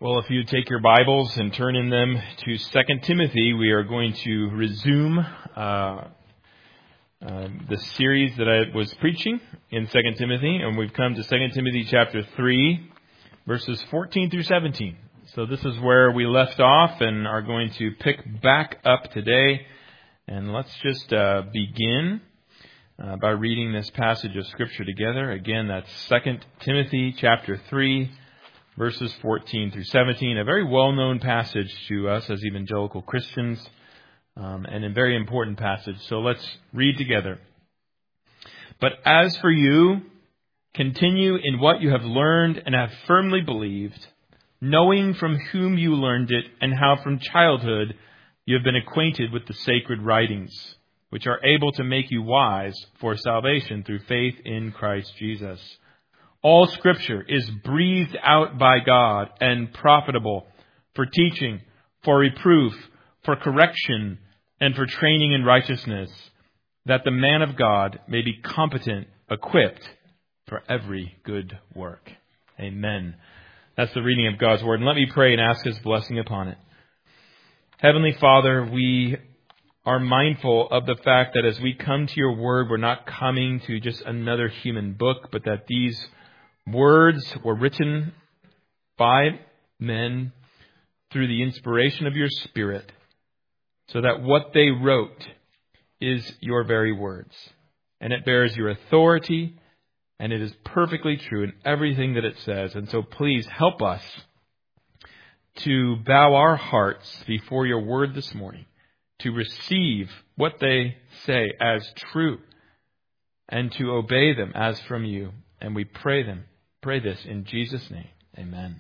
Well, if you take your Bibles and turn in them to 2 Timothy, we are going to resume the series that I was preaching in 2 Timothy, and we've come to 2 Timothy chapter 3, verses 14 through 17. So this is where we left off and are going to pick back up today. And let's just begin by reading this passage of Scripture together. Again, that's 2 Timothy chapter 3, verses 14 through 17, a very well-known passage to us as evangelical Christians, and a very important passage. So let's read together. But as for you, continue in what you have learned and have firmly believed, knowing from whom you learned it and how from childhood you have been acquainted with the sacred writings, which are able to make you wise for salvation through faith in Christ Jesus. All Scripture is breathed out by God and profitable for teaching, for reproof, for correction, and for training in righteousness, that the man of God may be competent, equipped for every good work. Amen. That's the reading of God's Word. And let me pray and ask His blessing upon it. Heavenly Father, we are mindful of the fact that as we come to your Word, we're not coming to just another human book, but that these words were written by men through the inspiration of your Spirit, so that what they wrote is your very words. And it bears your authority, and it is perfectly true in everything that it says. And so please help us to bow our hearts before your word this morning, to receive what they say as true, and to obey them as from you. And we pray this in Jesus' name. Amen.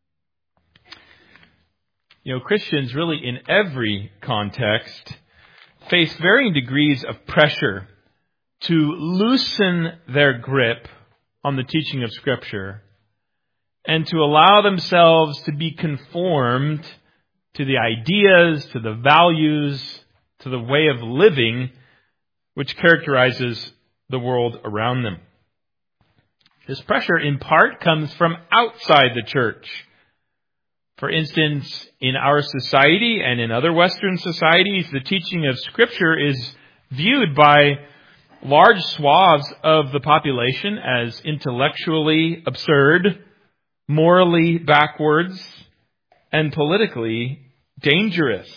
You know, Christians really in every context face varying degrees of pressure to loosen their grip on the teaching of Scripture and to allow themselves to be conformed to the ideas, to the values, to the way of living which characterizes the world around them. This pressure, in part, comes from outside the church. For instance, in our society and in other Western societies, the teaching of Scripture is viewed by large swaths of the population as intellectually absurd, morally backwards, and politically dangerous.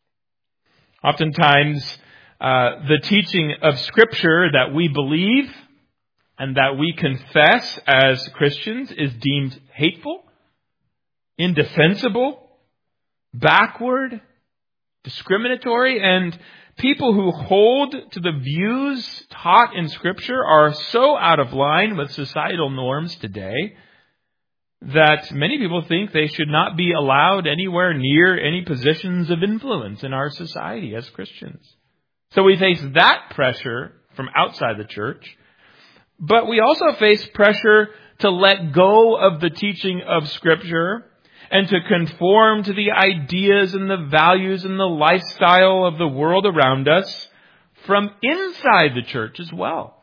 Oftentimes, the teaching of Scripture that we believe and that we confess as Christians is deemed hateful, indefensible, backward, discriminatory, and people who hold to the views taught in Scripture are so out of line with societal norms today that many people think they should not be allowed anywhere near any positions of influence in our society as Christians. So we face that pressure from outside the church. But we also face pressure to let go of the teaching of Scripture and to conform to the ideas and the values and the lifestyle of the world around us from inside the church as well.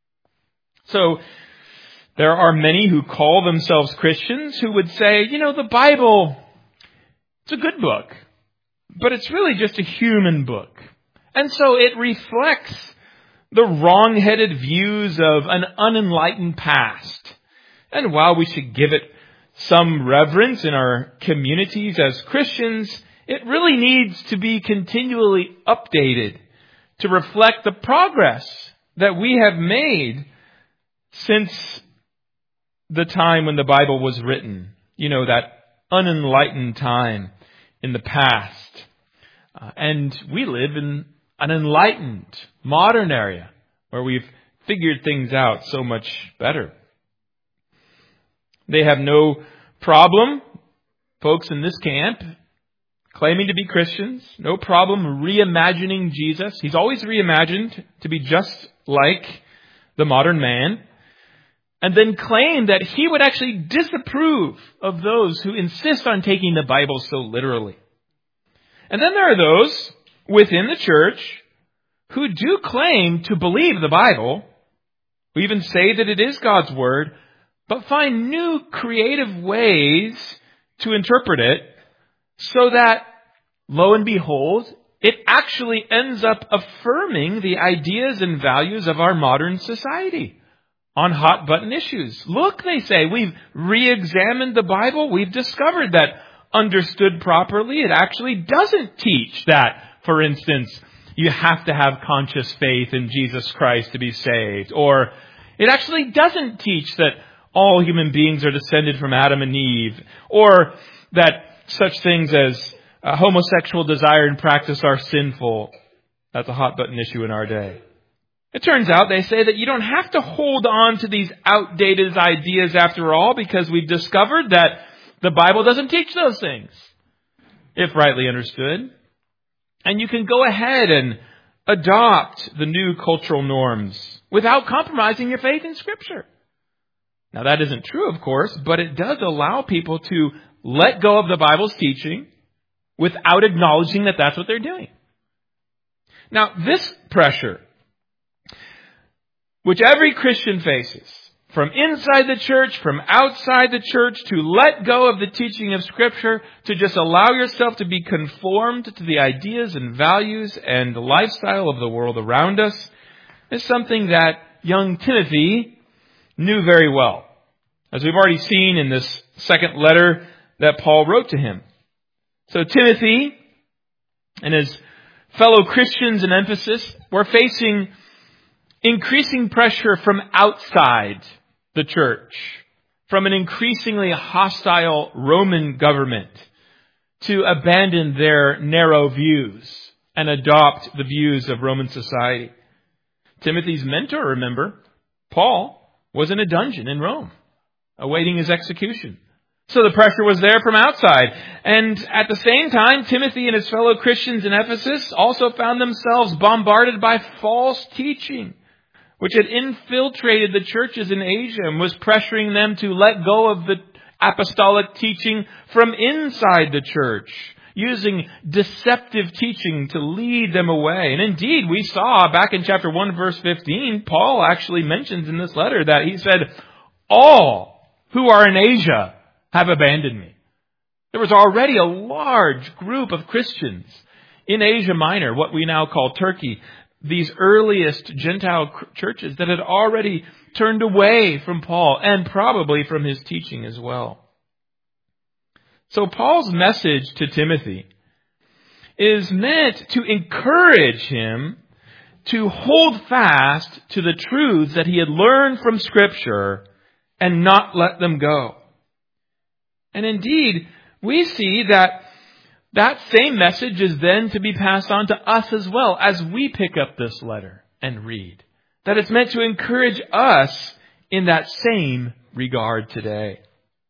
So there are many who call themselves Christians who would say, you know, the Bible, it's a good book, but it's really just a human book. And so it reflects the wrong-headed views of an unenlightened past. And while we should give it some reverence in our communities as Christians, it really needs to be continually updated to reflect the progress that we have made since the time when the Bible was written. You know, that unenlightened time in the past. And we live in an enlightened, modern area where we've figured things out so much better. They have no problem, folks in this camp, claiming to be Christians, no problem reimagining Jesus. He's always reimagined to be just like the modern man, and then claim that he would actually disapprove of those who insist on taking the Bible so literally. And then there are those within the church who do claim to believe the Bible, who even say that it is God's Word, but find new creative ways to interpret it so that, lo and behold, it actually ends up affirming the ideas and values of our modern society on hot-button issues. Look, they say, we've re-examined the Bible. We've discovered that, understood properly, it actually doesn't teach that, for instance, you have to have conscious faith in Jesus Christ to be saved. Or it actually doesn't teach that all human beings are descended from Adam and Eve. Or that such things as homosexual desire and practice are sinful. That's a hot-button issue in our day. It turns out, they say, that you don't have to hold on to these outdated ideas after all, because we've discovered that the Bible doesn't teach those things, if rightly understood. And you can go ahead and adopt the new cultural norms without compromising your faith in Scripture. Now, that isn't true, of course, but it does allow people to let go of the Bible's teaching without acknowledging that that's what they're doing. Now, this pressure, which every Christian faces, from inside the church, from outside the church, to let go of the teaching of Scripture, to just allow yourself to be conformed to the ideas and values and the lifestyle of the world around us, is something that young Timothy knew very well, as we've already seen in this second letter that Paul wrote to him. So Timothy and his fellow Christians in Ephesus were facing increasing pressure from outside the church, from an increasingly hostile Roman government, to abandon their narrow views and adopt the views of Roman society. Timothy's mentor, remember, Paul, was in a dungeon in Rome, awaiting his execution. So the pressure was there from outside. And at the same time, Timothy and his fellow Christians in Ephesus also found themselves bombarded by false teaching, which had infiltrated the churches in Asia and was pressuring them to let go of the apostolic teaching from inside the church, using deceptive teaching to lead them away. And indeed, we saw back in chapter 1, verse 15, Paul actually mentions in this letter that he said, all who are in Asia have abandoned me. There was already a large group of Christians in Asia Minor, what we now call Turkey, these earliest Gentile churches that had already turned away from Paul and probably from his teaching as well. So Paul's message to Timothy is meant to encourage him to hold fast to the truths that he had learned from Scripture and not let them go. And indeed, we see that that same message is then to be passed on to us as well as we pick up this letter and read. That it's meant to encourage us in that same regard today.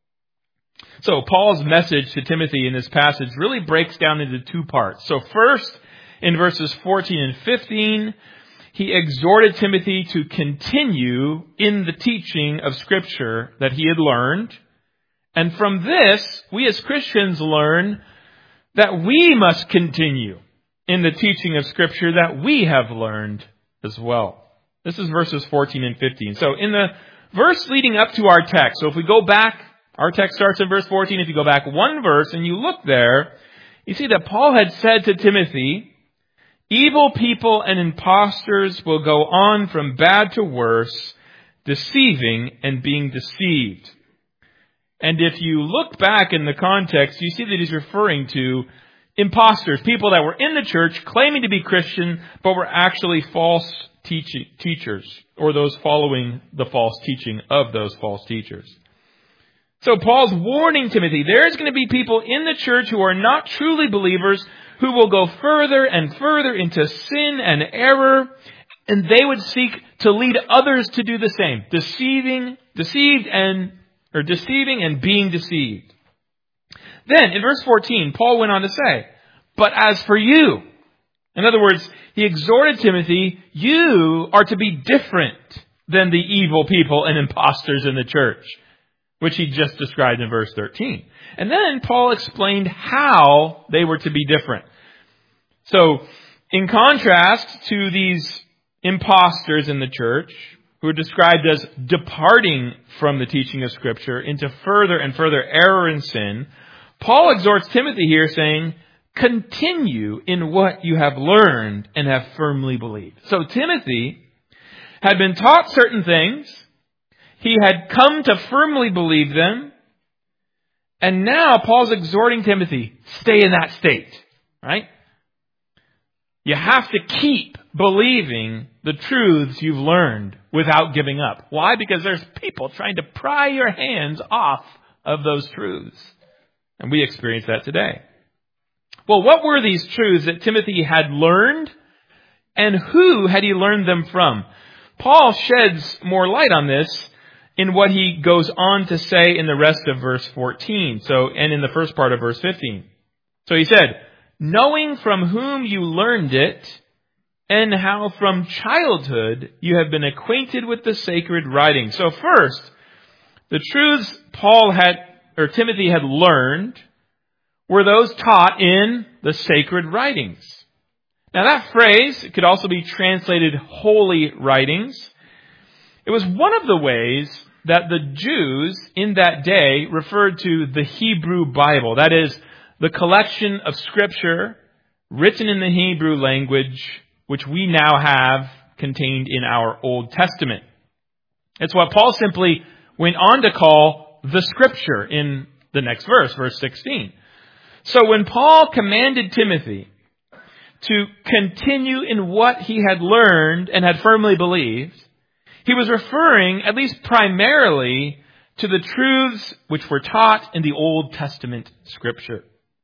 So Paul's message to Timothy in this passage really breaks down into two parts. So first, in verses 14 and 15, he exhorted Timothy to continue in the teaching of Scripture that he had learned. And from this, we as Christians learn that we must continue in the teaching of Scripture that we have learned as well. This is verses 14 and 15. So in the verse leading up to our text, so if we go back, our text starts in verse 14. If you go back one verse and you look there, you see that Paul had said to Timothy, evil people and impostors will go on from bad to worse, deceiving and being deceived. And if you look back in the context, you see that he's referring to imposters, people that were in the church claiming to be Christian, but were actually false teachers, or those following the false teaching of those false teachers. So Paul's warning Timothy, there's going to be people in the church who are not truly believers, who will go further and further into sin and error, and they would seek to lead others to do the same, deceiving and being deceived. Then, in verse 14, Paul went on to say, but as for you, in other words, he exhorted Timothy, you are to be different than the evil people and impostors in the church, which he just described in verse 13. And then Paul explained how they were to be different. So, in contrast to these impostors in the church, who are described as departing from the teaching of Scripture into further and further error and sin, Paul exhorts Timothy here saying, continue in what you have learned and have firmly believed. So Timothy had been taught certain things. He had come to firmly believe them. And now Paul's exhorting Timothy, stay in that state, right? You have to keep believing the truths you've learned without giving up. Why? Because there's people trying to pry your hands off of those truths. And we experience that today. Well, what were these truths that Timothy had learned? And who had he learned them from? Paul sheds more light on this in what he goes on to say in the rest of verse 14. And in the first part of verse 15. So he said, knowing from whom you learned it, and how from childhood you have been acquainted with the sacred writings. So first, the truths Timothy had learned were those taught in the sacred writings. Now that phrase could also be translated holy writings. It was one of the ways that the Jews in that day referred to the Hebrew Bible. That is, the collection of scripture written in the Hebrew language, which we now have contained in our Old Testament. It's what Paul simply went on to call the scripture in the next verse, verse 16. So when Paul commanded Timothy to continue in what he had learned and had firmly believed, he was referring, at least primarily, to the truths which were taught in the Old Testament scripture.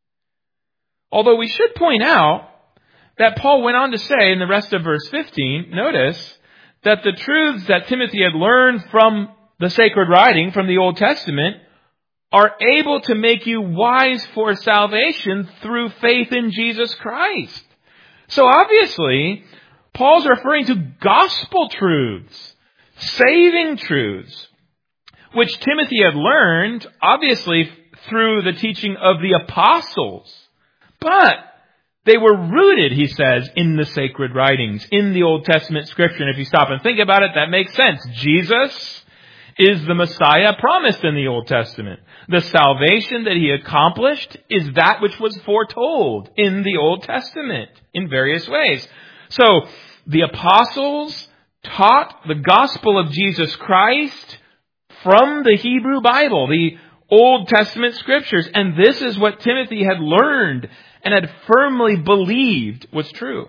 Although we should point out that Paul went on to say in the rest of verse 15, notice that the truths that Timothy had learned from the sacred writing, from the Old Testament, are able to make you wise for salvation through faith in Jesus Christ. So obviously, Paul's referring to gospel truths, saving truths, which Timothy had learned, obviously, through the teaching of the apostles. But they were rooted, he says, in the sacred writings, in the Old Testament scripture. And if you stop and think about it, that makes sense. Jesus is the Messiah promised in the Old Testament. The salvation that he accomplished is that which was foretold in the Old Testament in various ways. So the apostles taught the gospel of Jesus Christ from the Hebrew Bible, the Old Testament scriptures. And this is what Timothy had learned and had firmly believed was true.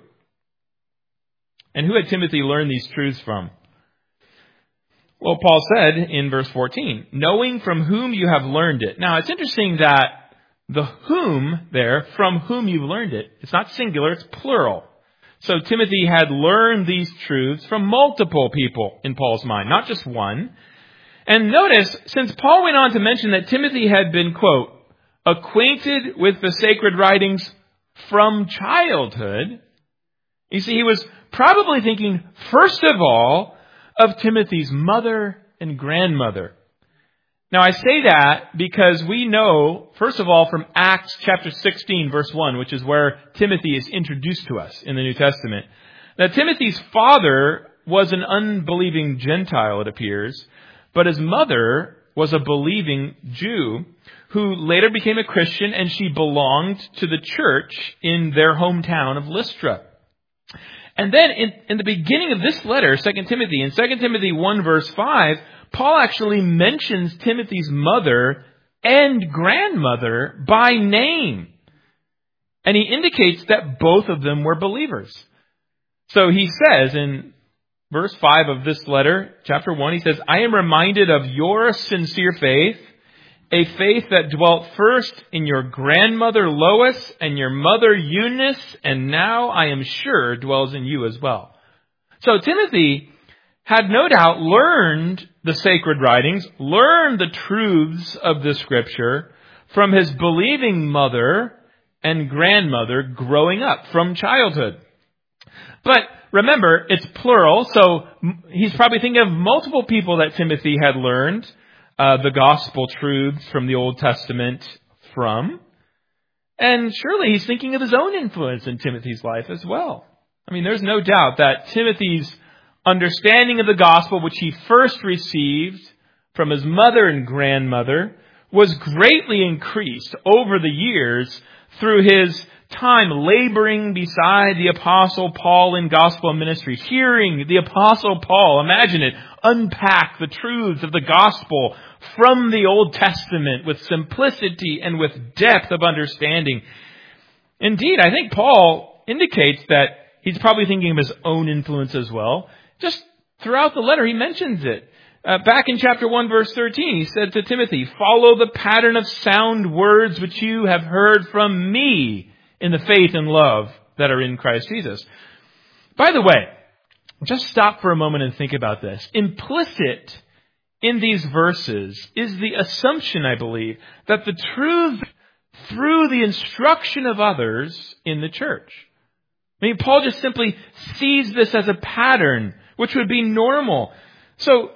And who had Timothy learned these truths from? Well, Paul said in verse 14, knowing from whom you have learned it. Now, it's interesting that the whom there, from whom you've learned it, it's not singular, it's plural. So Timothy had learned these truths from multiple people in Paul's mind, not just one. And notice, since Paul went on to mention that Timothy had been, quote, acquainted with the sacred writings from childhood, you see, he was probably thinking, first of all, of Timothy's mother and grandmother. Now, I say that because we know, first of all, from Acts chapter 16, verse 1, which is where Timothy is introduced to us in the New Testament, that Timothy's father was an unbelieving Gentile, it appears, but his mother was a believing Jew who later became a Christian, and she belonged to the church in their hometown of Lystra. And then in the beginning of this letter, 2 Timothy, in 2 Timothy 1 verse 5, Paul actually mentions Timothy's mother and grandmother by name. And he indicates that both of them were believers. So he says in verse 5 of this letter, chapter 1, he says, I am reminded of your sincere faith, a faith that dwelt first in your grandmother Lois and your mother Eunice, and now I am sure dwells in you as well. So Timothy had no doubt learned the sacred writings, learned the truths of the scripture from his believing mother and grandmother growing up from childhood. But remember, it's plural, so he's probably thinking of multiple people that Timothy had learned the gospel truths from the Old Testament from. And surely he's thinking of his own influence in Timothy's life as well. I mean, there's no doubt that Timothy's understanding of the gospel, which he first received from his mother and grandmother, was greatly increased over the years through his time laboring beside the Apostle Paul in gospel ministry, hearing the Apostle Paul, imagine it, unpack the truths of the gospel from the Old Testament with simplicity and with depth of understanding. Indeed, I think Paul indicates that he's probably thinking of his own influence as well. Just throughout the letter, he mentions it. Back in chapter 1, verse 13, he said to Timothy, "Follow the pattern of sound words which you have heard from me in the faith and love that are in Christ Jesus." By the way, just stop for a moment and think about this. Implicit in these verses is the assumption, I believe, that the truth through the instruction of others in the church. I mean, Paul just simply sees this as a pattern, which would be normal. So,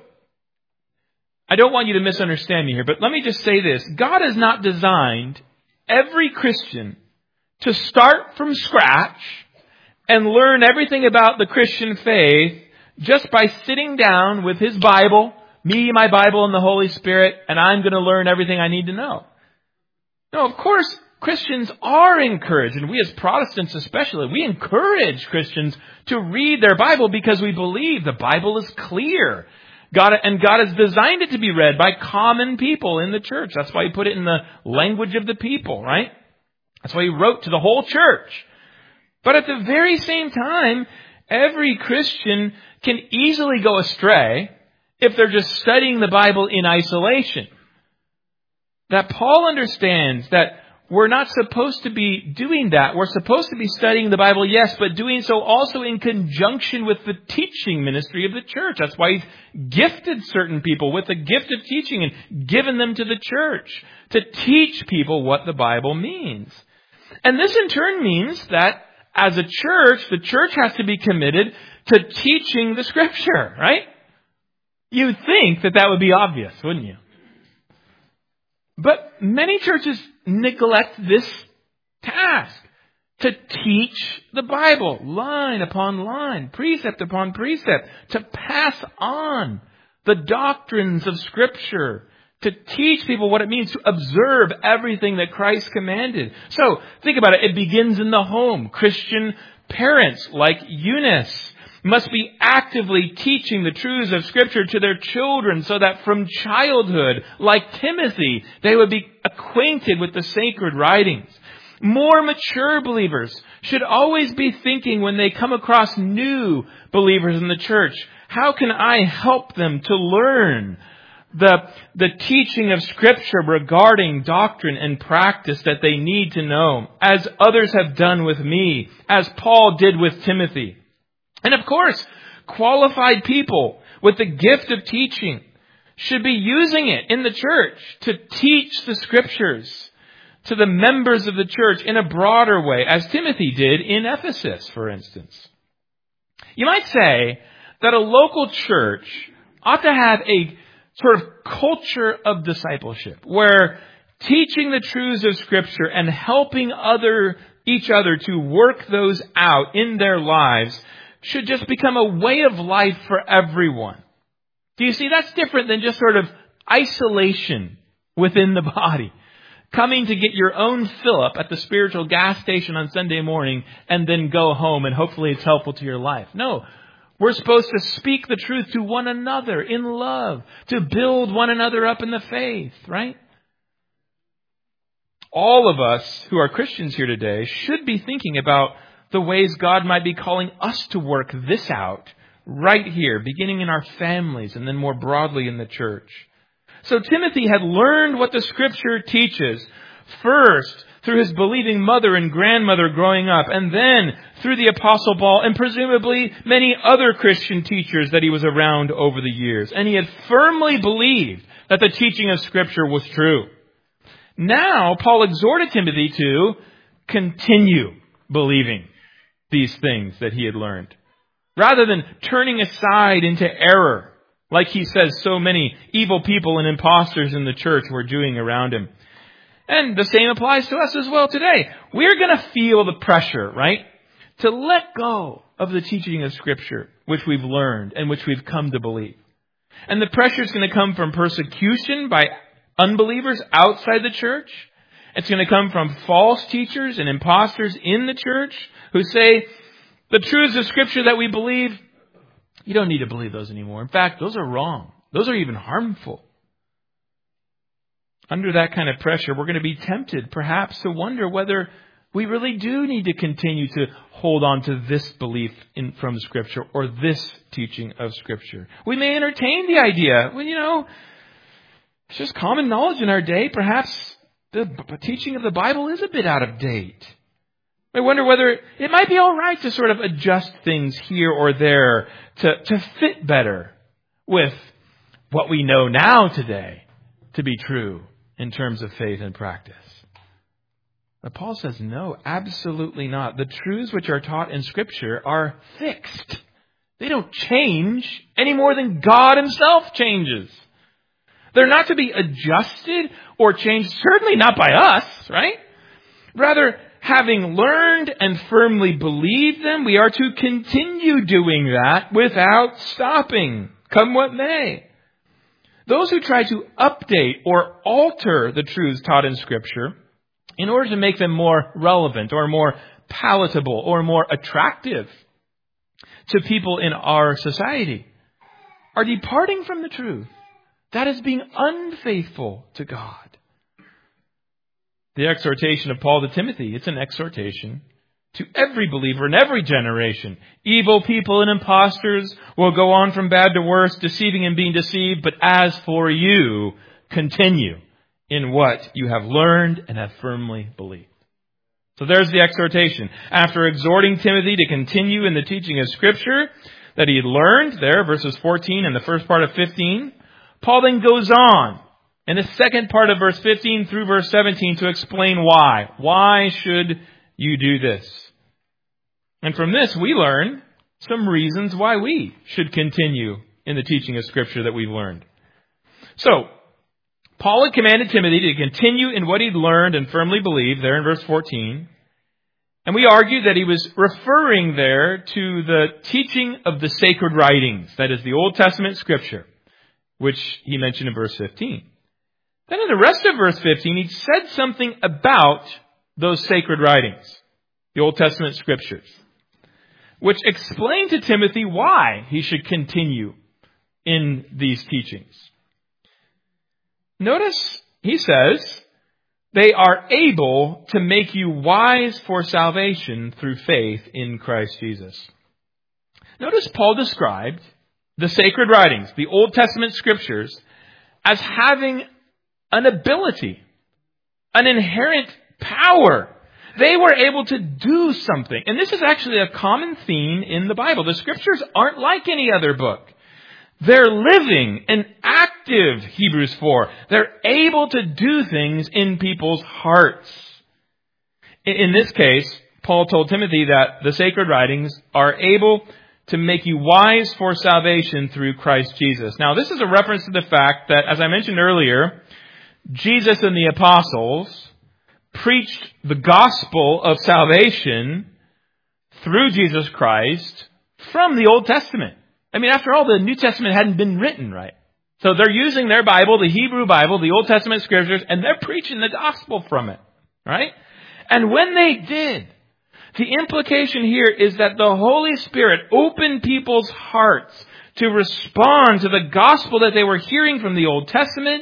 I don't want you to misunderstand me here, but let me just say this. God has not designed every Christian to start from scratch and learn everything about the Christian faith just by sitting down with his Bible, me, my Bible, and the Holy Spirit, and I'm going to learn everything I need to know. No, of course, Christians are encouraged, and we as Protestants especially, we encourage Christians to read their Bible because we believe the Bible is clear. God has designed it to be read by common people in the church. That's why he put it in the language of the people, right? That's why he wrote to the whole church. But at the very same time, every Christian can easily go astray if they're just studying the Bible in isolation. That Paul understands that we're not supposed to be doing that. We're supposed to be studying the Bible, yes, but doing so also in conjunction with the teaching ministry of the church. That's why he's gifted certain people with the gift of teaching and given them to the church to teach people what the Bible means. And this in turn means that as a church, the church has to be committed to teaching the Scripture, right? You'd think that would be obvious, wouldn't you? But many churches neglect this task, to teach the Bible line upon line, precept upon precept, to pass on the doctrines of Scripture, to teach people what it means to observe everything that Christ commanded. So, think about it. It begins in the home. Christian parents like Eunice must be actively teaching the truths of Scripture to their children so that from childhood, like Timothy, they would be acquainted with the sacred writings. More mature believers should always be thinking when they come across new believers in the church, how can I help them to learn the teaching of Scripture regarding doctrine and practice that they need to know, as others have done with me, as Paul did with Timothy. And of course, qualified people with the gift of teaching should be using it in the church to teach the Scriptures to the members of the church in a broader way, as Timothy did in Ephesus, for instance. You might say that a local church ought to have a sort of culture of discipleship, where teaching the truths of Scripture and helping each other to work those out in their lives should just become a way of life for everyone. Do you see? That's different than just sort of isolation within the body. Coming to get your own fill-up at the spiritual gas station on Sunday morning and then go home and hopefully it's helpful to your life. No, we're supposed to speak the truth to one another in love, to build one another up in the faith, right? All of us who are Christians here today should be thinking about the ways God might be calling us to work this out right here, beginning in our families and then more broadly in the church. So Timothy had learned what the Scripture teaches, first through his believing mother and grandmother growing up, and then through the Apostle Paul and presumably many other Christian teachers that he was around over the years. And he had firmly believed that the teaching of Scripture was true. Now, Paul exhorted Timothy to continue believing these things that he had learned, rather than turning aside into error, like he says so many evil people and imposters in the church were doing around him. And the same applies to us as well today. We're going to feel the pressure, right, to let go of the teaching of Scripture, which we've learned and which we've come to believe. And the pressure is going to come from persecution by unbelievers outside the church. It's going to come from false teachers and imposters in the church who say the truths of Scripture that we believe, you don't need to believe those anymore. In fact, those are wrong. Those are even harmful. Under that kind of pressure, we're going to be tempted perhaps to wonder whether we really do need to continue to hold on to this belief from Scripture or this teaching of Scripture. We may entertain the idea, well, it's just common knowledge in our day. Perhaps the teaching of the Bible is a bit out of date. I wonder whether it might be all right to sort of adjust things here or there to fit better with what we know now today to be true in terms of faith and practice. But Paul says, no, absolutely not. The truths which are taught in Scripture are fixed. They don't change any more than God Himself changes. They're not to be adjusted or changed, certainly not by us, right? Rather, having learned and firmly believed them, we are to continue doing that without stopping, come what may. Those who try to update or alter the truths taught in Scripture in order to make them more relevant or more palatable or more attractive to people in our society are departing from the truth. That is being unfaithful to God. The exhortation of Paul to Timothy, it's an exhortation to every believer in every generation. Evil people and impostors will go on from bad to worse, deceiving and being deceived. But as for you, continue in what you have learned and have firmly believed. So there's the exhortation. After exhorting Timothy to continue in the teaching of Scripture that he had learned there, verses 14 and the first part of 15, Paul then goes on in the second part of verse 15 through verse 17 to explain why. Why should you do this? And from this we learn some reasons why we should continue in the teaching of Scripture that we've learned. So, Paul had commanded Timothy to continue in what he'd learned and firmly believed, there in verse 14. And we argued that he was referring there to the teaching of the sacred writings, that is the Old Testament Scripture, which he mentioned in verse 15. Then in the rest of verse 15, he said something about those sacred writings, the Old Testament Scriptures, which explained to Timothy why he should continue in these teachings. Notice, he says, they are able to make you wise for salvation through faith in Christ Jesus. Notice Paul described the sacred writings, the Old Testament Scriptures, as having an ability, an inherent power. They were able to do something. And this is actually a common theme in the Bible. The Scriptures aren't like any other book. They're living and active, Hebrews 4. They're able to do things in people's hearts. In this case, Paul told Timothy that the sacred writings are able to make you wise for salvation through Christ Jesus. Now, this is a reference to the fact that, as I mentioned earlier, Jesus and the apostles preached the gospel of salvation through Jesus Christ from the Old Testament. I mean, after all, the New Testament hadn't been written, right? So they're using their Bible, the Hebrew Bible, the Old Testament Scriptures, and they're preaching the gospel from it, right? And when they did, the implication here is that the Holy Spirit opened people's hearts to respond to the gospel that they were hearing from the Old Testament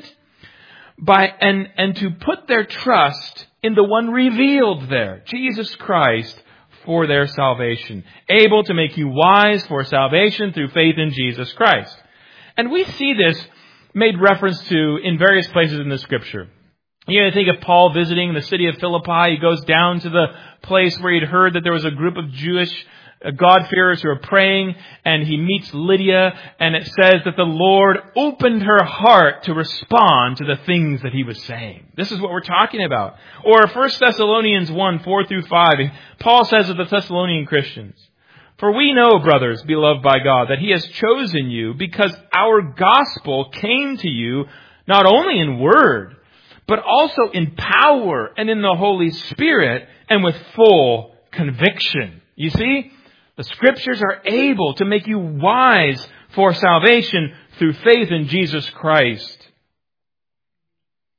and to put their trust in the one revealed there, Jesus Christ, for their salvation, able to make you wise for salvation through faith in Jesus Christ. And we see this made reference to in various places in the Scripture. You think of Paul visiting the city of Philippi. He goes down to the place where he'd heard that there was a group of Jewish God-fearers who are praying, and he meets Lydia, and it says that the Lord opened her heart to respond to the things that he was saying. This is what we're talking about. Or 1 Thessalonians 1, 4 through 5, Paul says of the Thessalonian Christians, "For we know, brothers, beloved by God, that He has chosen you because our gospel came to you not only in word, but also in power and in the Holy Spirit and with full conviction." You see? The Scriptures are able to make you wise for salvation through faith in Jesus Christ.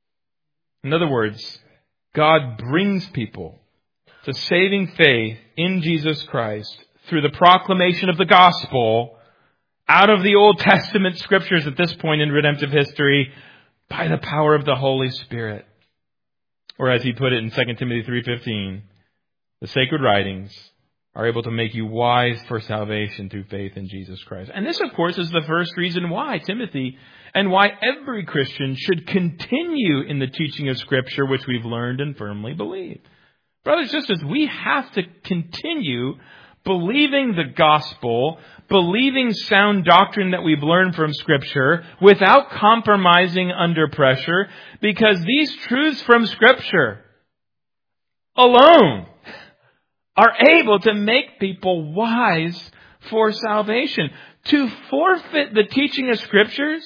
In other words, God brings people to saving faith in Jesus Christ through the proclamation of the gospel out of the Old Testament scriptures at this point in redemptive history by the power of the Holy Spirit. Or as he put it in 2 Timothy 3:15, the sacred writings are able to make you wise for salvation through faith in Jesus Christ. And this, of course, is the first reason why Timothy and why every Christian should continue in the teaching of Scripture, which we've learned and firmly believe. Brothers and sisters, we have to continue believing the gospel, believing sound doctrine that we've learned from Scripture without compromising under pressure, because these truths from Scripture alone are able to make people wise for salvation. To forfeit the teaching of Scriptures,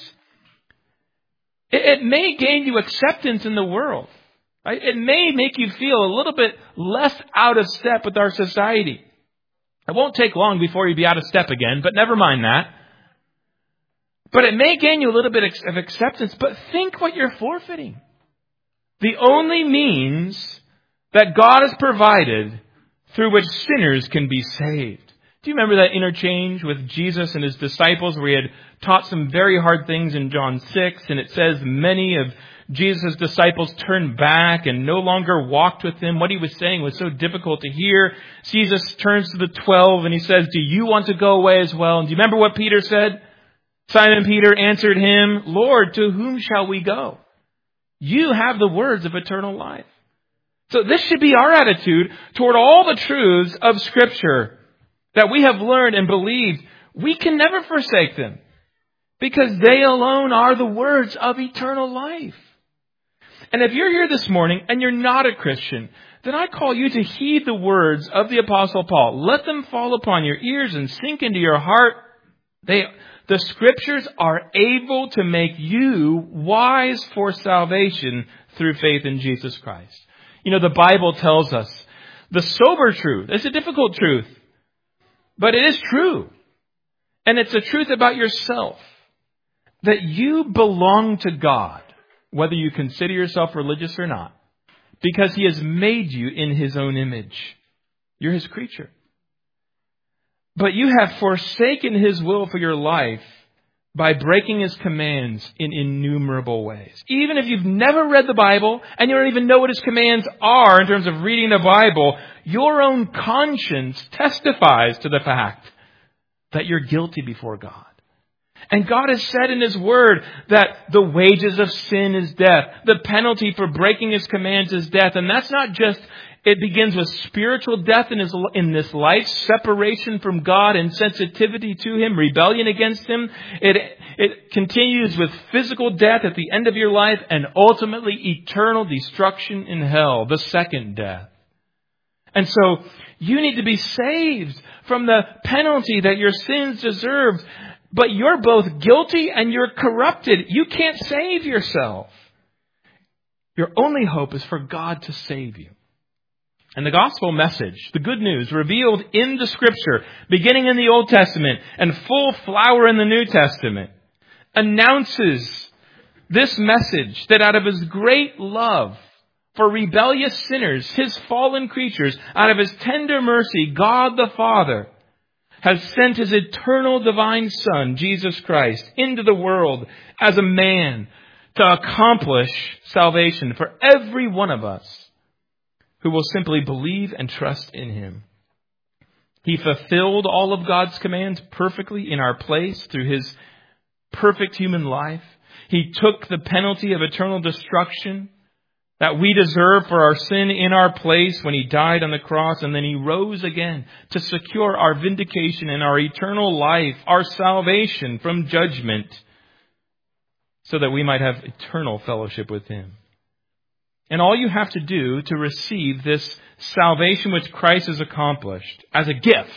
it may gain you acceptance in the world. Right? It may make you feel a little bit less out of step with our society. It won't take long before you be out of step again, but never mind that. But it may gain you a little bit of acceptance, but think what you're forfeiting. The only means that God has provided through which sinners can be saved. Do you remember that interchange with Jesus and his disciples where he had taught some very hard things in John 6, and it says many of Jesus' disciples turned back and no longer walked with him. What he was saying was so difficult to hear. Jesus turns to the 12 and he says, "Do you want to go away as well?" And do you remember what Peter said? Simon Peter answered him, "Lord, to whom shall we go? You have the words of eternal life." So this should be our attitude toward all the truths of Scripture that we have learned and believed. We can never forsake them because they alone are the words of eternal life. And if you're here this morning and you're not a Christian, then I call you to heed the words of the Apostle Paul. Let them fall upon your ears and sink into your heart. The Scriptures are able to make you wise for salvation through faith in Jesus Christ. You know, the Bible tells us the sober truth. It's a difficult truth, but it is true. And it's a truth about yourself, that you belong to God, whether you consider yourself religious or not, because He has made you in His own image. You're His creature. But you have forsaken His will for your life by breaking His commands in innumerable ways. Even if you've never read the Bible and you don't even know what His commands are in terms of reading the Bible, your own conscience testifies to the fact that you're guilty before God. And God has said in His Word that the wages of sin is death. The penalty for breaking His commands is death. And that's not just, it begins with spiritual death in this life, separation from God, insensitivity to Him, rebellion against Him. It continues with physical death at the end of your life and ultimately eternal destruction in hell, the second death. And so you need to be saved from the penalty that your sins deserved. But you're both guilty and you're corrupted. You can't save yourself. Your only hope is for God to save you. And the gospel message, the good news revealed in the Scripture, beginning in the Old Testament and full flower in the New Testament, announces this message that out of His great love for rebellious sinners, His fallen creatures, out of His tender mercy, God the Father has sent His eternal divine Son, Jesus Christ, into the world as a man to accomplish salvation for every one of us who will simply believe and trust in Him. He fulfilled all of God's commands perfectly in our place through His perfect human life. He took the penalty of eternal destruction that we deserve for our sin in our place when He died on the cross, and then He rose again to secure our vindication and our eternal life, our salvation from judgment, so that we might have eternal fellowship with Him. And all you have to do to receive this salvation which Christ has accomplished as a gift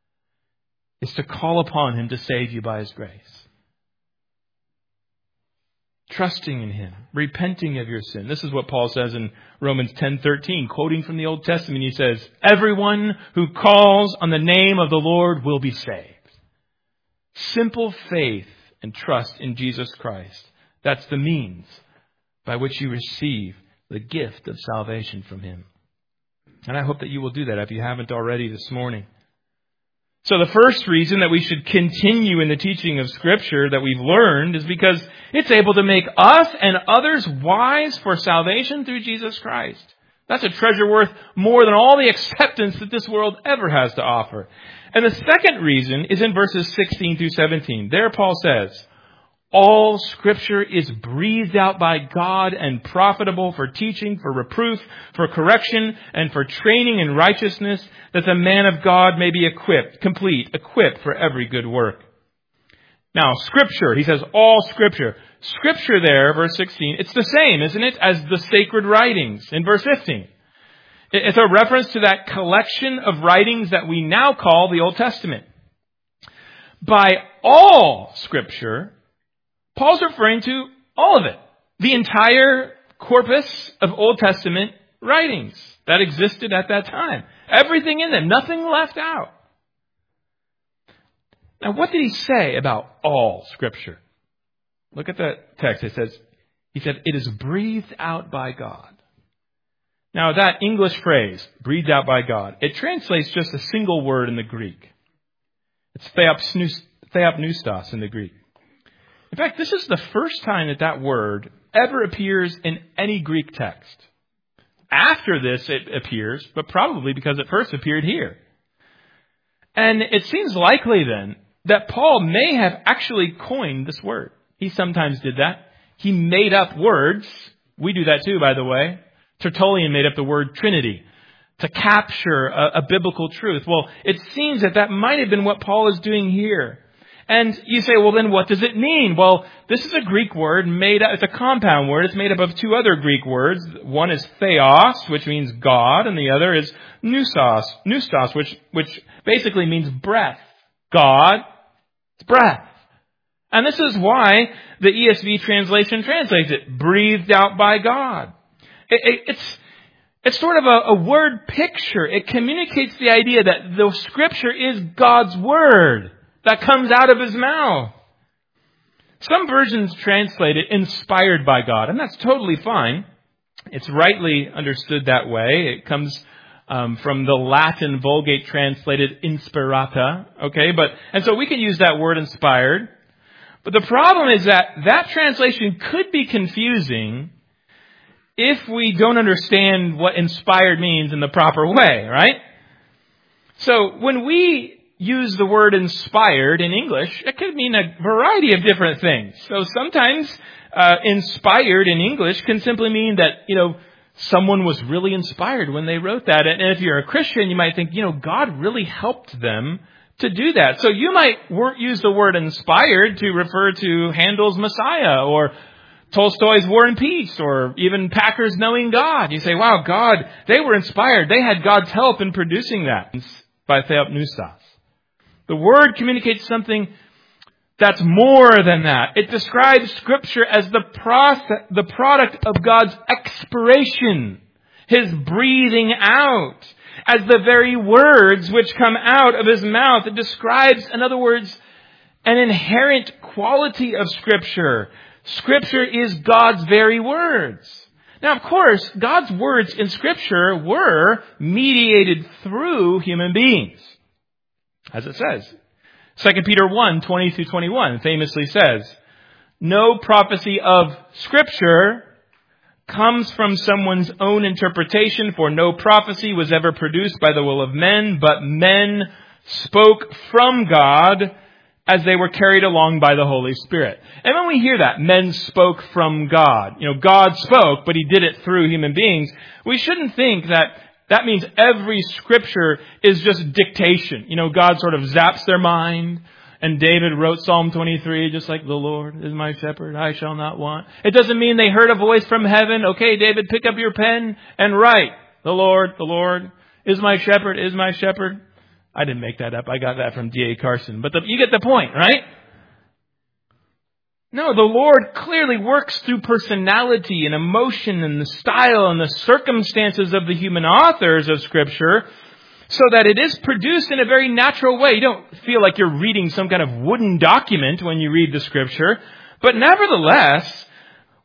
is to call upon Him to save you by His grace. Trusting in Him, repenting of your sin. This is what Paul says in Romans 10:13, quoting from the Old Testament. He says, "Everyone who calls on the name of the Lord will be saved." Simple faith and trust in Jesus Christ. That's the means by which you receive the gift of salvation from Him. And I hope that you will do that if you haven't already this morning. So the first reason that we should continue in the teaching of Scripture that we've learned is because it's able to make us and others wise for salvation through Jesus Christ. That's a treasure worth more than all the acceptance that this world ever has to offer. And the second reason is in verses 16 through 17. There Paul says, all Scripture is breathed out by God and profitable for teaching, for reproof, for correction, and for training in righteousness, that the man of God may be equipped for every good work. Now, Scripture, he says all Scripture. Scripture there, verse 16, it's the same, isn't it, as the sacred writings in verse 15. It's a reference to that collection of writings that we now call the Old Testament. By all Scripture, Paul's referring to all of it. The entire corpus of Old Testament writings that existed at that time. Everything in them. Nothing left out. Now, what did he say about all Scripture? Look at that text. He said, it is breathed out by God. Now, that English phrase, breathed out by God, it translates just a single word in the Greek. It's theopneustos in the Greek. In fact, this is the first time that word ever appears in any Greek text. After this, it appears, but probably because it first appeared here. And it seems likely then that Paul may have actually coined this word. He sometimes did that. He made up words. We do that too, by the way. Tertullian made up the word Trinity to capture a biblical truth. Well, it seems that might have been what Paul is doing here. And you say, well, then what does it mean? Well, this is a Greek word it's a compound word. It's made up of two other Greek words. One is theos, which means God, and the other is neustos, which basically means breath. God, it's breath. And this is why the ESV translation translates it, breathed out by God. It's sort of a word picture. It communicates the idea that the Scripture is God's word that comes out of His mouth. Some versions translate it inspired by God, and that's totally fine. It's rightly understood that way. It comes from the Latin Vulgate translated inspirata. Okay, and so we can use that word inspired. But the problem is that translation could be confusing if we don't understand what inspired means in the proper way, right? So when we use the word inspired in English, it could mean a variety of different things. So sometimes inspired in English can simply mean that, someone was really inspired when they wrote that. And if you're a Christian, you might think, God really helped them to do that. So you might use the word inspired to refer to Handel's Messiah or Tolstoy's War and Peace or even Packer's Knowing God. You say, wow, God, they were inspired. They had God's help in producing that by theopneustos. The word communicates something that's more than that. It describes Scripture as the product of God's expiration, His breathing out, as the very words which come out of His mouth. It describes, in other words, an inherent quality of Scripture. Scripture is God's very words. Now, of course, God's words in Scripture were mediated through human beings. As it says, 2 Peter 1:20-21 famously says, no prophecy of Scripture comes from someone's own interpretation, for no prophecy was ever produced by the will of men, but men spoke from God as they were carried along by the Holy Spirit. And when we hear that, men spoke from God, God spoke, but He did it through human beings, we shouldn't think that means every Scripture is just dictation. God sort of zaps their mind. And David wrote Psalm 23, just like the Lord is my shepherd, I shall not want. It doesn't mean they heard a voice from heaven. Okay, David, pick up your pen and write. The Lord is my shepherd, is my shepherd. I didn't make that up. I got that from D.A. Carson. But you get the point, right? No, the Lord clearly works through personality and emotion and the style and the circumstances of the human authors of Scripture so that it is produced in a very natural way. You don't feel like you're reading some kind of wooden document when you read the Scripture. But nevertheless,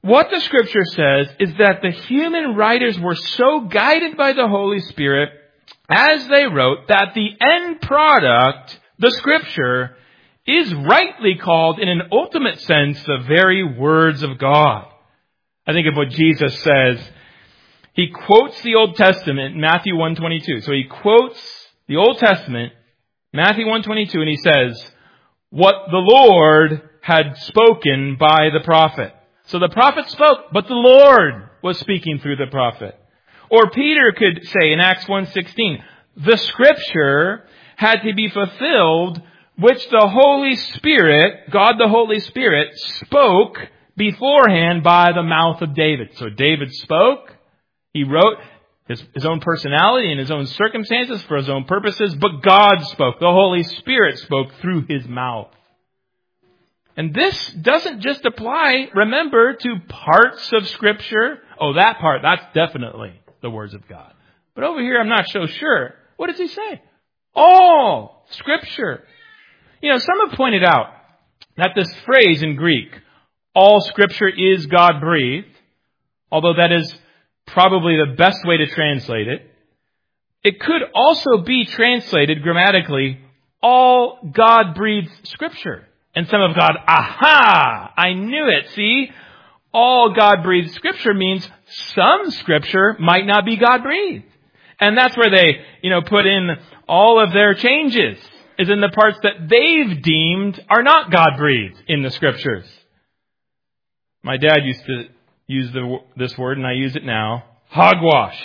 What the Scripture says is that the human writers were so guided by the Holy Spirit as they wrote that the end product, the Scripture, is rightly called in an ultimate sense the very words of God. I think of what Jesus says. He quotes the Old Testament, Matthew 1:22. So he quotes the Old Testament, Matthew 1:22, and he says, what the Lord had spoken by the prophet. So the prophet spoke, but the Lord was speaking through the prophet. Or Peter could say in Acts 1:16, the Scripture had to be fulfilled, which the Holy Spirit, God the Holy Spirit, spoke beforehand by the mouth of David. So David spoke. He wrote his own personality and his own circumstances for his own purposes, but God spoke. The Holy Spirit spoke through his mouth. And this doesn't just apply, remember, to parts of Scripture. Oh, that part, that's definitely the words of God. But over here, I'm not so sure. What does he say? All Scripture. You know, some have pointed out that this phrase in Greek, all Scripture is God-breathed, although that is probably the best way to translate it. It could also be translated grammatically, all God-breathed Scripture. And some have gone, aha, I knew it. See, all God-breathed Scripture means some Scripture might not be God-breathed. And that's where they, put in all of their changes, is in the parts that they've deemed are not God-breathed in the Scriptures. My dad used to use this word, and I use it now, hogwash.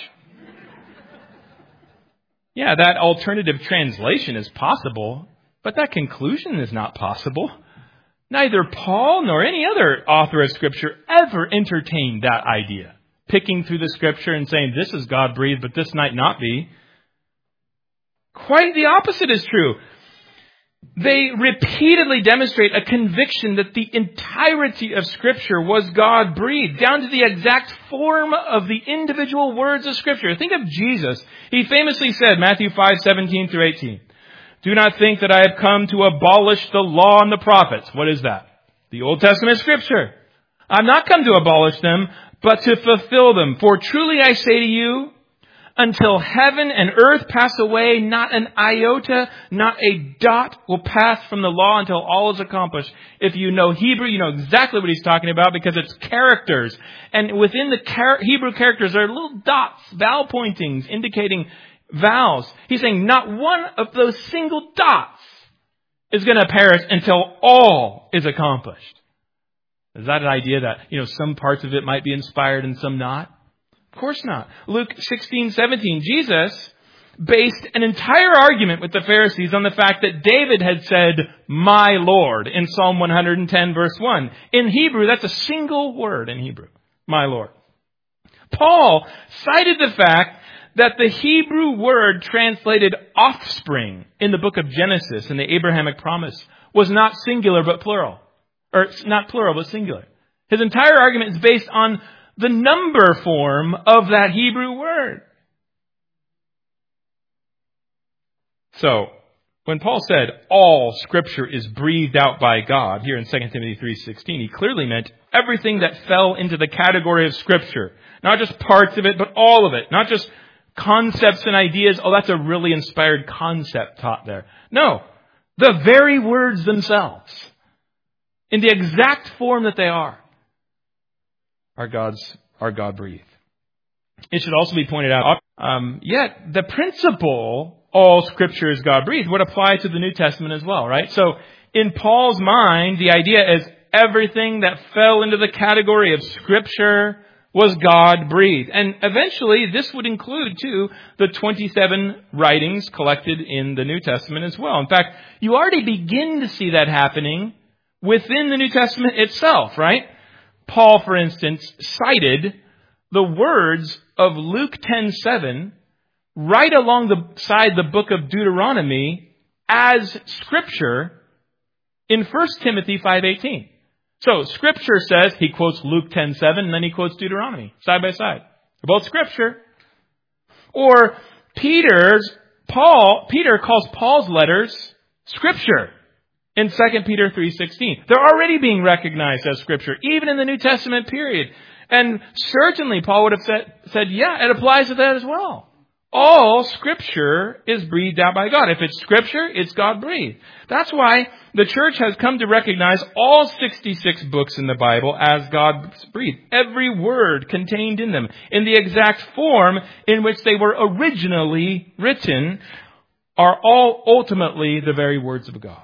Yeah, that alternative translation is possible, but that conclusion is not possible. Neither Paul nor any other author of Scripture ever entertained that idea. Picking through the Scripture and saying, this is God-breathed, but this might not be. Quite the opposite is true. They repeatedly demonstrate a conviction that the entirety of Scripture was God-breathed, down to the exact form of the individual words of Scripture. Think of Jesus. He famously said, Matthew 5:17 through 18, do not think that I have come to abolish the law and the prophets. What is that? The Old Testament Scripture. I've not come to abolish them, but to fulfill them. For truly I say to you, until heaven and earth pass away, not an iota, not a dot will pass from the law until all is accomplished. If you know Hebrew, you know exactly what he's talking about because it's characters. And within the Hebrew characters are little dots, vowel pointings, indicating vowels. He's saying not one of those single dots is going to perish until all is accomplished. Is that an idea that, some parts of it might be inspired and some not? Of course not. Luke 16:17, Jesus based an entire argument with the Pharisees on the fact that David had said, my Lord, in Psalm 110 verse 1. In Hebrew, that's a single word in Hebrew, my Lord. Paul cited the fact that the Hebrew word translated offspring in the book of Genesis in the Abrahamic promise was not singular but plural. Or not plural but singular. His entire argument is based on the number form of that Hebrew word. So, when Paul said all Scripture is breathed out by God, here in 2 Timothy 3:16, he clearly meant everything that fell into the category of Scripture. Not just parts of it, but all of it. Not just concepts and ideas. Oh, that's a really inspired concept taught there. No, the very words themselves, in the exact form that they are God-breathed. It should also be pointed out, yet the principle, all Scripture is God-breathed, would apply to the New Testament as well, right? So, in Paul's mind, the idea is everything that fell into the category of Scripture was God-breathed. And eventually, this would include, too, the 27 writings collected in the New Testament as well. In fact, you already begin to see that happening within the New Testament itself, right? Paul, for instance, cited the words of Luke 10:7 right alongside the book of Deuteronomy as Scripture in 1 Timothy 5:18. So Scripture says, he quotes Luke 10:7 and then he quotes Deuteronomy side by side. They're both Scripture. Or Peter calls Paul's letters Scripture in 2 Peter 3:16. They're already being recognized as Scripture, even in the New Testament period. And certainly Paul would have said, yeah, it applies to that as well. All Scripture is breathed out by God. If it's Scripture, it's God-breathed. That's why the church has come to recognize all 66 books in the Bible as God-breathed. Every word contained in them, in the exact form in which they were originally written, are all ultimately the very words of God.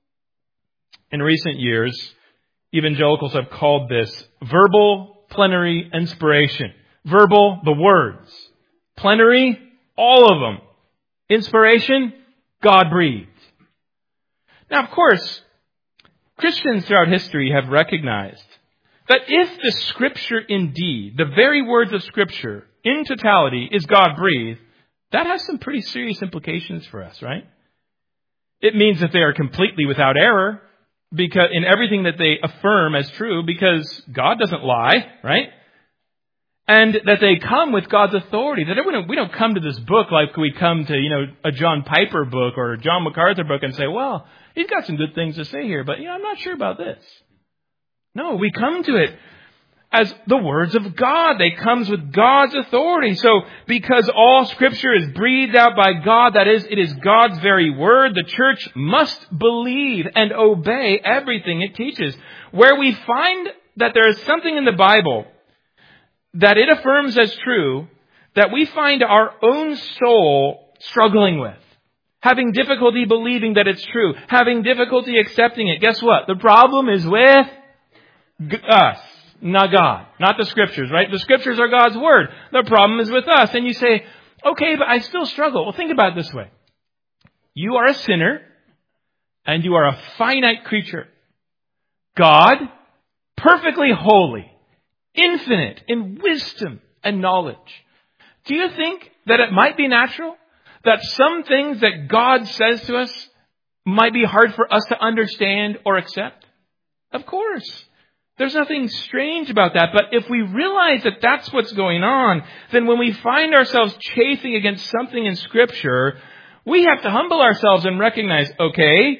In recent years, evangelicals have called this verbal plenary inspiration. Verbal, the words. Plenary, all of them. Inspiration, God-breathed. Now, of course, Christians throughout history have recognized that if the Scripture indeed, the very words of Scripture in totality is God-breathed, that has some pretty serious implications for us, right? It means that they are completely without error because in everything that they affirm as true, because God doesn't lie, right? And that they come with God's authority. That we don't come to this book like we come to, a John Piper book or a John MacArthur book and say, well, he's got some good things to say here, but I'm not sure about this. No, we come to it as the words of God. They comes with God's authority. So because all Scripture is breathed out by God, that is, it is God's very word, the church must believe and obey everything it teaches. Where we find that there is something in the Bible that it affirms as true, that we find our own soul struggling with, having difficulty believing that it's true, having difficulty accepting it. Guess what? The problem is with us, not God, not the Scriptures, right? The Scriptures are God's Word. The problem is with us. And you say, okay, but I still struggle. Well, think about it this way. You are a sinner, and you are a finite creature. God, perfectly holy, infinite in wisdom and knowledge. Do you think that it might be natural that some things that God says to us might be hard for us to understand or accept? Of course. There's nothing strange about that. But if we realize that that's what's going on, then when we find ourselves chafing against something in Scripture, we have to humble ourselves and recognize, okay,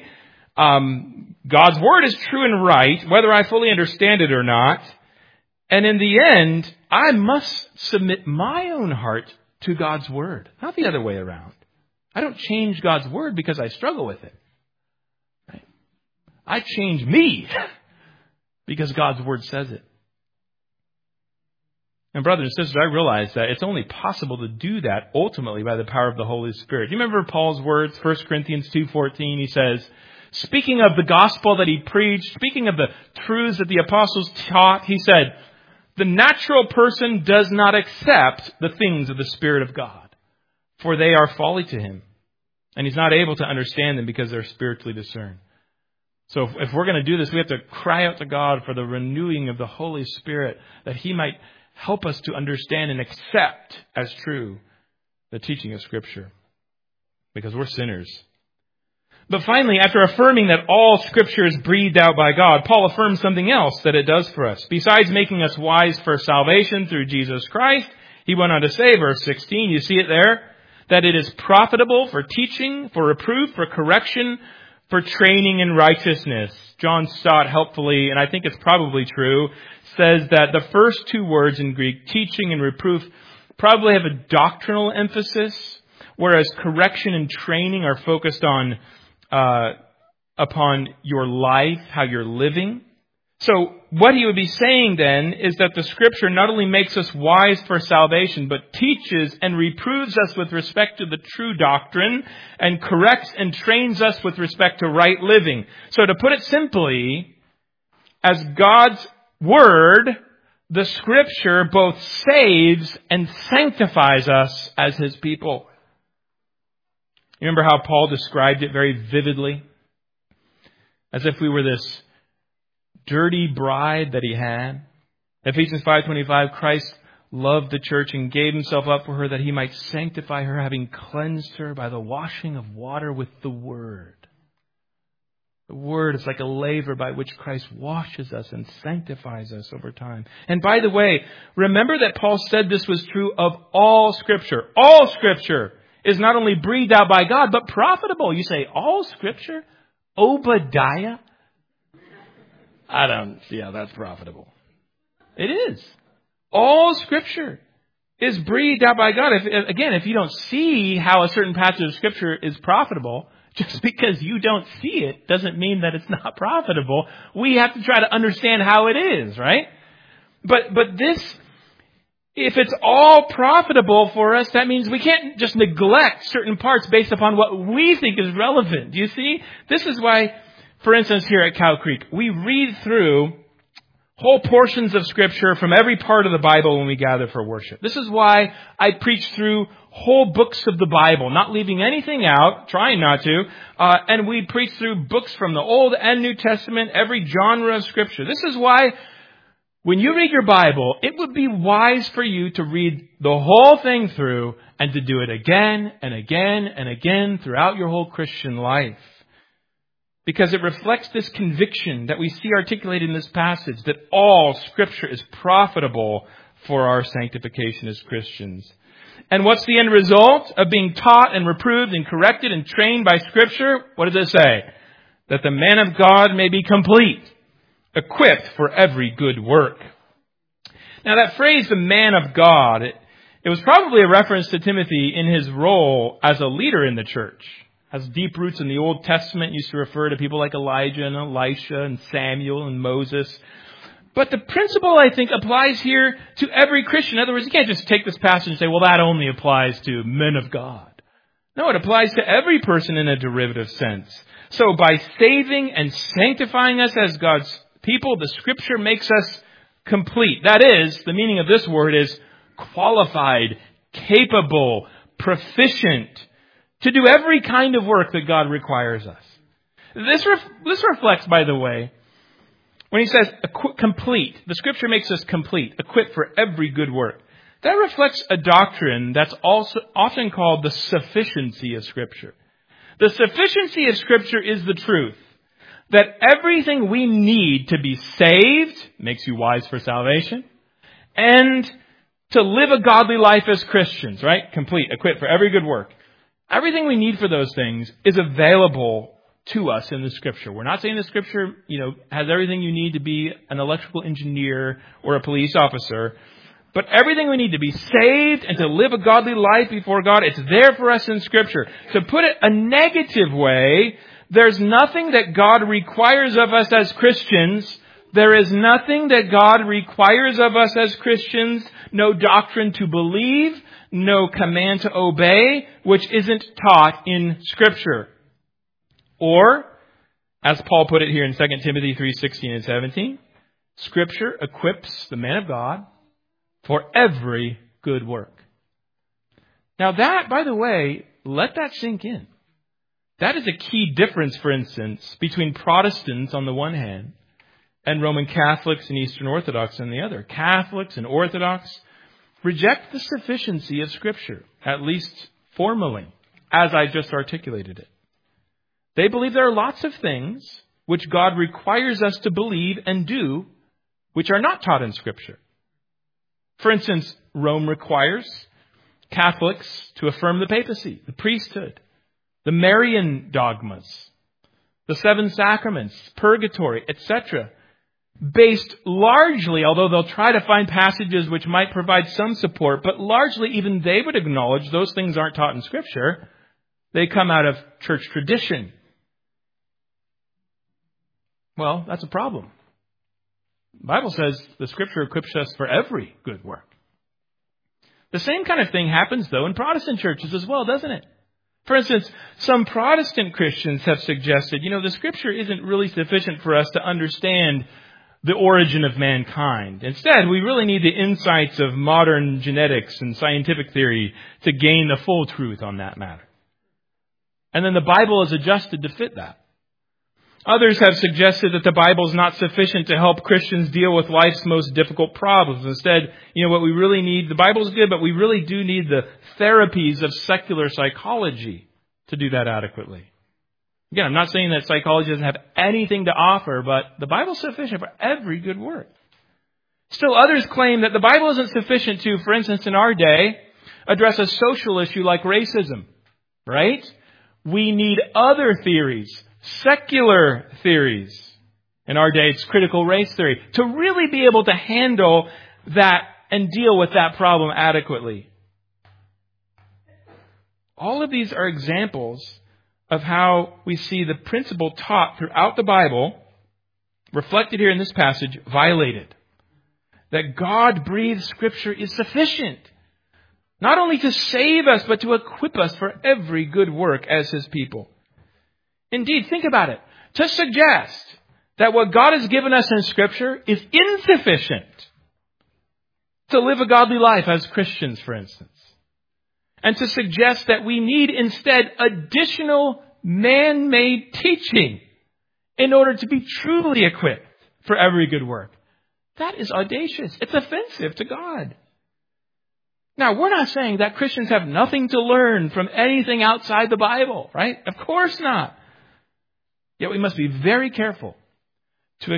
God's Word is true and right, whether I fully understand it or not. And in the end, I must submit my own heart to God's Word, not the other way around. I don't change God's Word because I struggle with it. Right? I change me because God's Word says it. And brothers and sisters, I realize that it's only possible to do that ultimately by the power of the Holy Spirit. Do you remember Paul's words, 1 Corinthians 2:14? He says, speaking of the gospel that he preached, speaking of the truths that the apostles taught, he said, the natural person does not accept the things of the Spirit of God, for they are folly to him. And he's not able to understand them because they're spiritually discerned. So if we're going to do this, we have to cry out to God for the renewing of the Holy Spirit, that He might help us to understand and accept as true the teaching of Scripture. Because we're sinners. But finally, after affirming that all Scripture is breathed out by God, Paul affirms something else that it does for us. Besides making us wise for salvation through Jesus Christ, he went on to say, verse 16, you see it there, that it is profitable for teaching, for reproof, for correction, for training in righteousness. John Stott helpfully, and I think it's probably true, says that the first two words in Greek, teaching and reproof, probably have a doctrinal emphasis, whereas correction and training are focused on upon your life, how you're living. So what he would be saying then is that the Scripture not only makes us wise for salvation, but teaches and reproves us with respect to the true doctrine and corrects and trains us with respect to right living. So to put it simply, as God's Word, the Scripture both saves and sanctifies us as His people. You remember how Paul described it very vividly? As if we were this dirty bride that he had. Ephesians 5:25, Christ loved the church and gave himself up for her that he might sanctify her, having cleansed her by the washing of water with the Word. The Word is like a laver by which Christ washes us and sanctifies us over time. And by the way, remember that Paul said this was true of all Scripture. All Scripture is not only breathed out by God, but profitable. You say, all Scripture? Obadiah? I don't see how that's profitable. It is. All Scripture is breathed out by God. If you don't see how a certain passage of Scripture is profitable, just because you don't see it doesn't mean that it's not profitable. We have to try to understand how it is, right? But this, if it's all profitable for us, that means we can't just neglect certain parts based upon what we think is relevant. Do you see? This is why, for instance, here at Cow Creek, we read through whole portions of Scripture from every part of the Bible when we gather for worship. This is why I preach through whole books of the Bible, not leaving anything out, trying not to, and we preach through books from the Old and New Testament, every genre of Scripture. This is why when you read your Bible, it would be wise for you to read the whole thing through and to do it again and again and again throughout your whole Christian life. Because it reflects this conviction that we see articulated in this passage that all Scripture is profitable for our sanctification as Christians. And what's the end result of being taught and reproved and corrected and trained by Scripture? What does it say? That the man of God may be complete, equipped for every good work. Now that phrase, the man of God, it was probably a reference to Timothy in his role as a leader in the church. Has deep roots in the Old Testament, used to refer to people like Elijah and Elisha and Samuel and Moses. But the principle, I think, applies here to every Christian. In other words, you can't just take this passage and say, well, that only applies to men of God. No, it applies to every person in a derivative sense. So by saving and sanctifying us as God's people, the Scripture makes us complete. That is, the meaning of this word is qualified, capable, proficient, to do every kind of work that God requires us. This reflects, by the way, when he says complete, the Scripture makes us complete, equipped for every good work. That reflects a doctrine that's also often called the sufficiency of Scripture. The sufficiency of Scripture is the truth that everything we need to be saved makes you wise for salvation, and to live a godly life as Christians, right? Complete, equipped for every good work. Everything we need for those things is available to us in the Scripture. We're not saying the Scripture, has everything you need to be an electrical engineer or a police officer. But everything we need to be saved and to live a godly life before God, it's there for us in Scripture. To put it a negative way, there's nothing that God requires of us as Christians. There is nothing that God requires of us as Christians, no doctrine to believe, no command to obey, which isn't taught in Scripture. Or, as Paul put it here in 2 Timothy 3:16 and 17, Scripture equips the man of God for every good work. Now that, by the way, let that sink in. That is a key difference, for instance, between Protestants on the one hand and Roman Catholics and Eastern Orthodox on the other. Catholics and Orthodox reject the sufficiency of Scripture, at least formally, as I just articulated it. They believe there are lots of things which God requires us to believe and do, which are not taught in Scripture. For instance, Rome requires Catholics to affirm the papacy, the priesthood, the Marian dogmas, the seven sacraments, purgatory, etc., based largely, although they'll try to find passages which might provide some support, but largely even they would acknowledge those things aren't taught in Scripture. They come out of church tradition. Well, that's a problem. The Bible says the Scripture equips us for every good work. The same kind of thing happens, though, in Protestant churches as well, doesn't it? For instance, some Protestant Christians have suggested, the Scripture isn't really sufficient for us to understand the origin of mankind. Instead, we really need the insights of modern genetics and scientific theory to gain the full truth on that matter. And then the Bible is adjusted to fit that. Others have suggested that the Bible is not sufficient to help Christians deal with life's most difficult problems. Instead, what we really need, the Bible is good, but we really do need the therapies of secular psychology to do that adequately. Again, I'm not saying that psychology doesn't have anything to offer, but the Bible is sufficient for every good work. Still, others claim that the Bible isn't sufficient to, for instance, in our day, address a social issue like racism, right? We need other theories, secular theories. In our day, it's critical race theory. To really be able to handle that and deal with that problem adequately. All of these are examples of how we see the principle taught throughout the Bible, reflected here in this passage, violated. That God-breathed Scripture is sufficient, not only to save us, but to equip us for every good work as His people. Indeed, think about it. To suggest that what God has given us in Scripture is insufficient to live a godly life as Christians, for instance. And to suggest that we need instead additional man-made teaching in order to be truly equipped for every good work. That is audacious. It's offensive to God. Now, we're not saying that Christians have nothing to learn from anything outside the Bible, right? Of course not. Yet we must be very careful to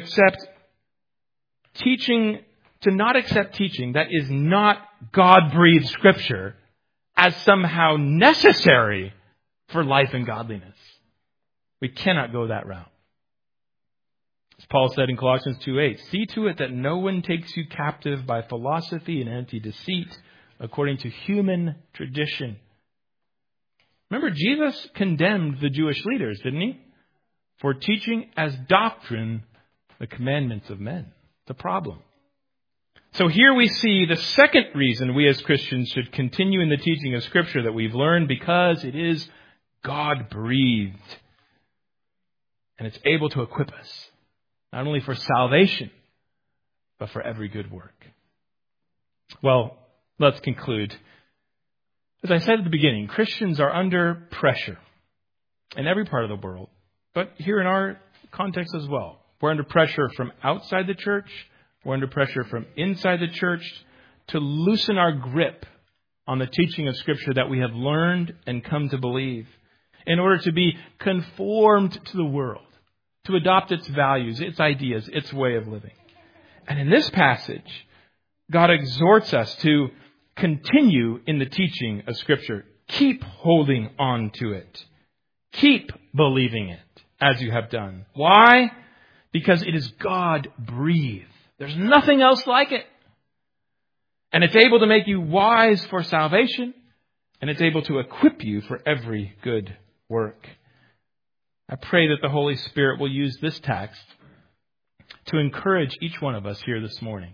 not accept teaching that is not God-breathed Scripture as somehow necessary for life and godliness. We cannot go that route. As Paul said in Colossians 2:8, see to it that no one takes you captive by philosophy and empty deceit, according to human tradition. Remember, Jesus condemned the Jewish leaders, didn't He? For teaching as doctrine the commandments of men. It's a problem. So here we see the second reason we as Christians should continue in the teaching of Scripture that we've learned, because it is God-breathed. And it's able to equip us, not only for salvation, but for every good work. Well, let's conclude. As I said at the beginning, Christians are under pressure in every part of the world, but here in our context as well. We're under pressure from outside the church. We're under pressure from inside the church to loosen our grip on the teaching of Scripture that we have learned and come to believe, in order to be conformed to the world, to adopt its values, its ideas, its way of living. And in this passage, God exhorts us to continue in the teaching of Scripture. Keep holding on to it. Keep believing it as you have done. Why? Because it is God-breathed. There's nothing else like it. And it's able to make you wise for salvation, and it's able to equip you for every good work. I pray that the Holy Spirit will use this text to encourage each one of us here this morning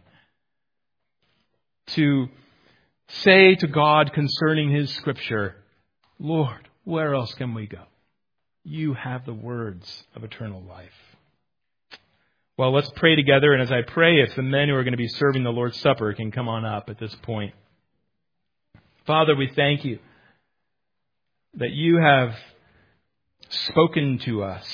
to say to God concerning His Scripture, Lord, where else can we go? You have the words of eternal life. Well, let's pray together. And as I pray, if the men who are going to be serving the Lord's Supper can come on up at this point. Father, we thank You that You have spoken to us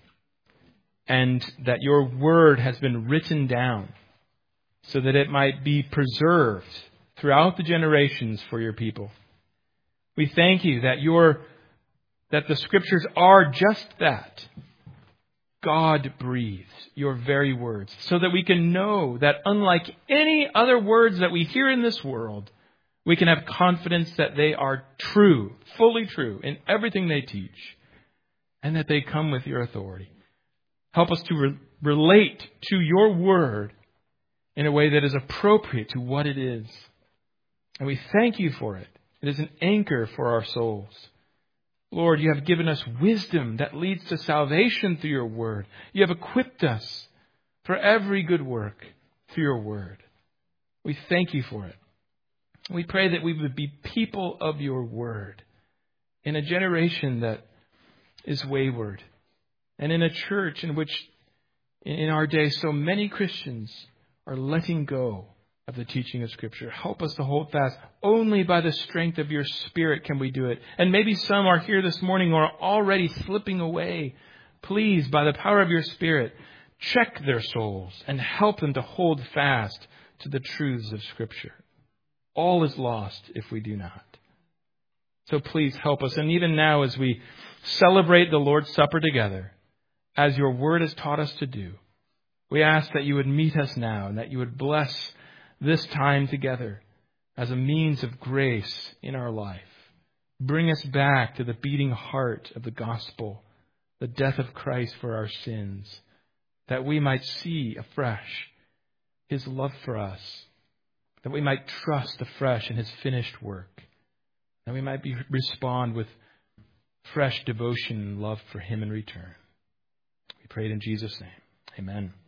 and that Your word has been written down so that it might be preserved throughout the generations for Your people. We thank You that the Scriptures are just that. God breathes Your very words, so that we can know that unlike any other words that we hear in this world, we can have confidence that they are true, fully true in everything they teach, and that they come with Your authority. Help us to relate to Your word in a way that is appropriate to what it is. And we thank You for it. It is an anchor for our souls. Lord, You have given us wisdom that leads to salvation through Your word. You have equipped us for every good work through Your word. We thank You for it. We pray that we would be people of Your word in a generation that is wayward, and in a church in which in our day so many Christians are letting go of the teaching of Scripture. Help us to hold fast. Only by the strength of Your Spirit can we do it. And maybe some are here this morning or are already slipping away. Please, by the power of Your Spirit, check their souls and help them to hold fast to the truths of Scripture. All is lost if we do not. So please help us. And even now, as we celebrate the Lord's Supper together, as Your word has taught us to do, we ask that You would meet us now and that You would bless this time together as a means of grace in our life. Bring us back to the beating heart of the gospel the death of Christ for our sins, that we might see afresh His love for us, that we might trust afresh in His finished work, that we might respond with fresh devotion and love for Him in return. We pray it in Jesus' name. Amen.